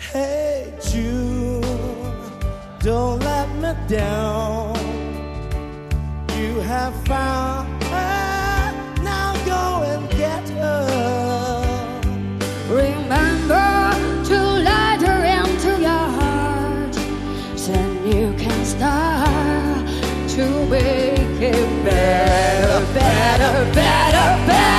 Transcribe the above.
Hey June, don't let me down. You have found her, now go and get her. Remember to let her into your heart, then you can start to make it better, better, better, better.